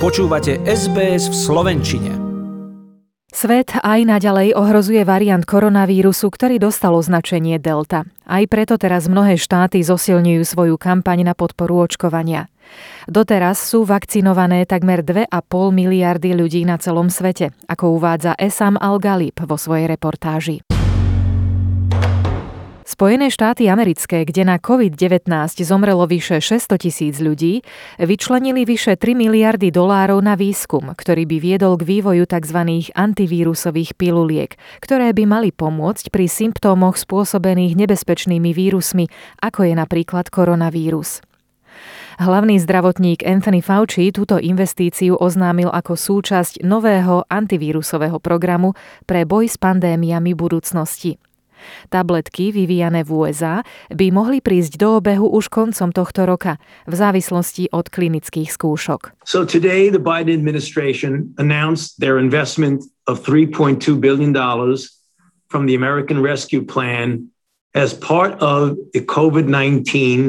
Počúvate SBS v slovenčine. Svet aj naďalej ohrozuje variant koronavírusu, ktorý dostal označenie Delta. Aj preto teraz mnohé štáty zosilňujú svoju kampaň na podporu očkovania. Doteraz sú vakcinované takmer 2,5 miliardy ľudí na celom svete, ako uvádza Essam Al-Ghalib vo svojej reportáži. Spojené štáty americké, kde na COVID-19 zomrelo vyše 600 000 ľudí, vyčlenili vyše 3 miliardy dolárov na výskum, ktorý by viedol k vývoju tzv. Antivírusových piluliek, ktoré by mali pomôcť pri symptómoch spôsobených nebezpečnými vírusmi, ako je napríklad koronavírus. Hlavný zdravotník Anthony Fauci túto investíciu oznámil ako súčasť nového antivírusového programu pre boj s pandémiami budúcnosti. Tabletky vyvíjané v USA by mohli prísť do obehu už koncom tohto roka, v závislosti od klinických skúšok. So today the Biden administration announced their investment of $3.2 billion from the American Rescue Plan as part of the COVID-19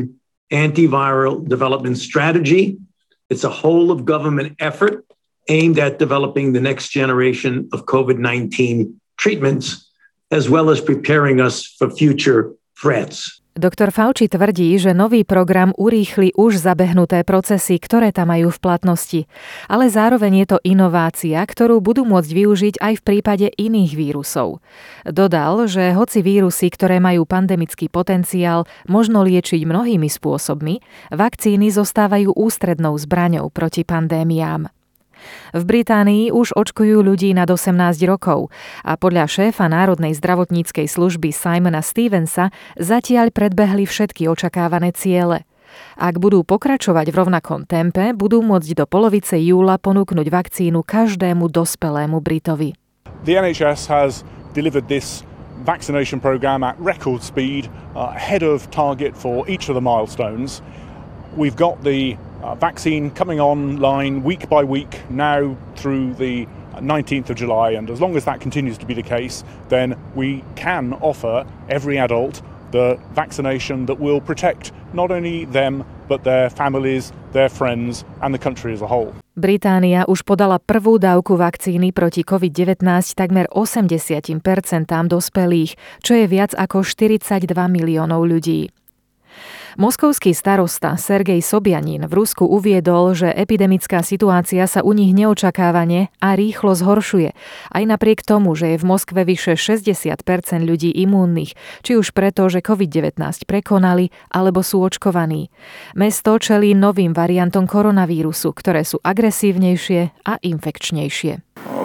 antiviral development strategy. It's a whole of government effort aimed at developing the next generation of COVID-19 treatments, as well as preparing us for future threats. Dr. Fauci tvrdí, že nový program urýchli už zabehnuté procesy, ktoré tam majú v platnosti. Ale zároveň je to inovácia, ktorú budú môcť využiť aj v prípade iných vírusov. Dodal, že hoci vírusy, ktoré majú pandemický potenciál, možno liečiť mnohými spôsobmi, vakcíny zostávajú ústrednou zbraňou proti pandémiám. V Británii už očkujú ľudí nad 18 rokov a podľa šéfa Národnej zdravotníckej služby Simona Stevensa zatiaľ predbehli všetky očakávané ciele. Ak budú pokračovať v rovnakom tempe, budú môcť do polovice júla ponúknuť vakcínu každému dospelému Britovi. The NHS has delivered this vaccination program at record speed, ahead of target for each of the milestones. We've got the vaccine coming online week by week now through the 19th of July, and as long as that continues to be the case, then we can offer every adult the vaccination that will protect not only them but their families, their friends and the country as a whole. Británia už podala prvú dávku vakcíny proti COVID-19 takmer 80% dospelých, čo je viac ako 42 miliónov ľudí. Moskovský starosta Sergej Sobjanin v Rusku uviedol, že epidemická situácia sa u nich neočakávane a rýchlo zhoršuje, aj napriek tomu, že je v Moskve vyše 60% ľudí imúnnych, či už preto, že COVID-19 prekonali, alebo sú očkovaní. Mesto čelí novým variantom koronavírusu, ktoré sú agresívnejšie a infekčnejšie.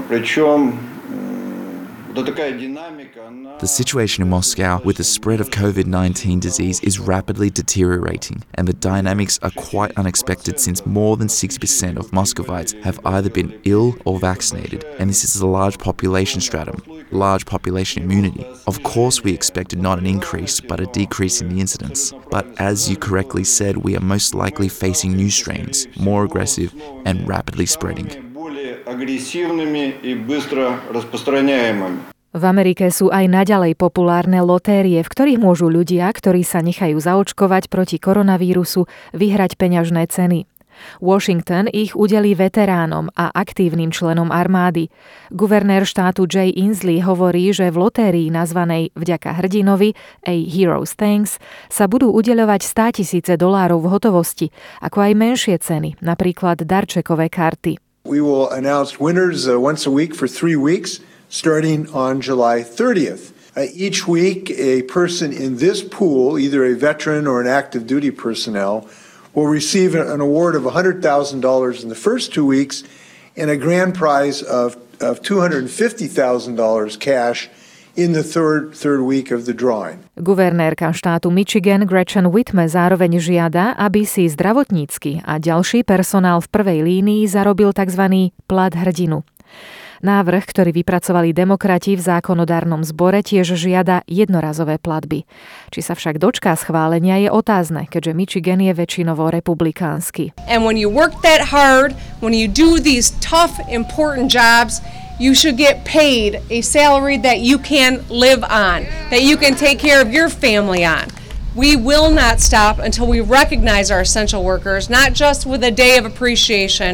The situation in Moscow with the spread of COVID-19 disease is rapidly deteriorating, and the dynamics are quite unexpected since more than 60% of Muscovites have either been ill or vaccinated, and this is a large population stratum, large population immunity. Of course, we expected not an increase, but a decrease in the incidence. But as you correctly said, we are most likely facing new strains, more aggressive and rapidly spreading. V Amerike sú aj naďalej populárne lotérie, v ktorých môžu ľudia, ktorí sa nechajú zaočkovať proti koronavírusu, vyhrať peňažné ceny. Washington ich udelí veteránom a aktívnym členom armády. Guvernér štátu Jay Inslee hovorí, že v lotérii nazvanej Vďaka hrdinovi, A Hero's Thanks, sa budú udeľovať $100,000 v hotovosti, ako aj menšie ceny, napríklad darčekové karty. We will announce winners once a week for 3 weeks, starting on July 30th. Each week, a person in this pool, either a veteran or an active duty personnel, will receive an award of $100,000 in the first 2 weeks and a grand prize of $250,000 cash in the third week of the drawing. Guvernérka štátu Michigan Gretchen Whitmer zároveň žiada, aby si zdravotnícky a ďalší personál v prvej línii zarobil tzv. Plat hrdinu. Návrh, ktorý vypracovali demokrati v zákonodárnom zbore, tiež žiada jednorazové platby. Či sa však dočká schválenia, je otázne, keďže Michigan je väčšinovo republikánsky. And when you work that hard, when you do these tough, important jobs, you should get paid a salary that you can live on, that you can take care of your family on. We will not stop until we recognize our essential workers, not just with a day of appreciation,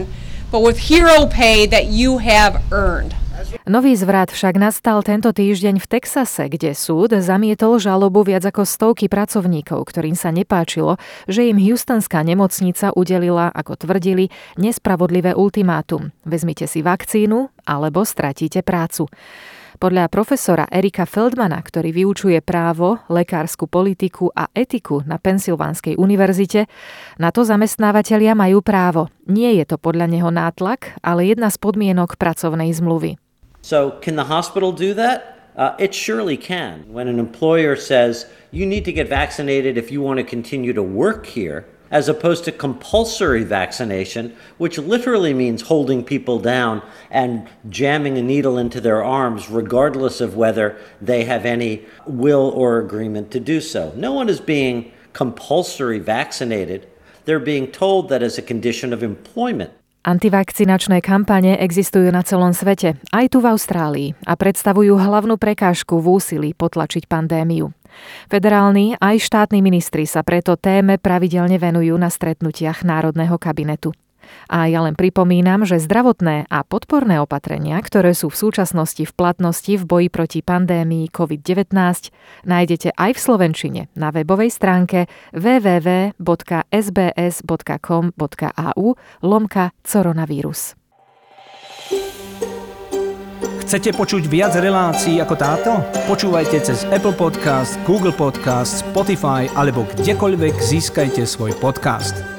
but with hero pay that you have earned. Nový zvrat však nastal tento týždeň v Texase, kde súd zamietol žalobu viac ako 100 pracovníkov, ktorým sa nepáčilo, že im Houstonská nemocnica udelila, ako tvrdili, nespravodlivé ultimátum. Vezmite si vakcínu, alebo stratíte prácu. Podľa profesora Erika Feldmana, ktorý vyučuje právo, lekárskú politiku a etiku na Pensylvánskej univerzite, na to zamestnávatelia majú právo. Nie je to podľa neho nátlak, ale jedna z podmienok pracovnej zmluvy. So can the hospital do that? It surely can. When an employer says, you need to get vaccinated if you want to continue to work here, as opposed to compulsory vaccination, which literally means holding people down and jamming a needle into their arms regardless of whether they have any will or agreement to do so. No one is being compulsory vaccinated. They're being told that as a condition of employment. Antivakcinačné kampane existujú na celom svete, aj tu v Austrálii, a predstavujú hlavnú prekážku v úsilí potlačiť pandémiu. Federálni aj štátni ministri sa preto téme pravidelne venujú na stretnutiach Národného kabinetu. A ja len pripomínam, že zdravotné a podporné opatrenia, ktoré sú v súčasnosti v platnosti v boji proti pandémii COVID-19, nájdete aj v slovenčine na webovej stránke www.sbs.com.au/coronavírus. Chcete počuť viac relácií ako táto? Počúvajte cez Apple Podcast, Google Podcast, Spotify alebo kdekoľvek získajte svoj podcast.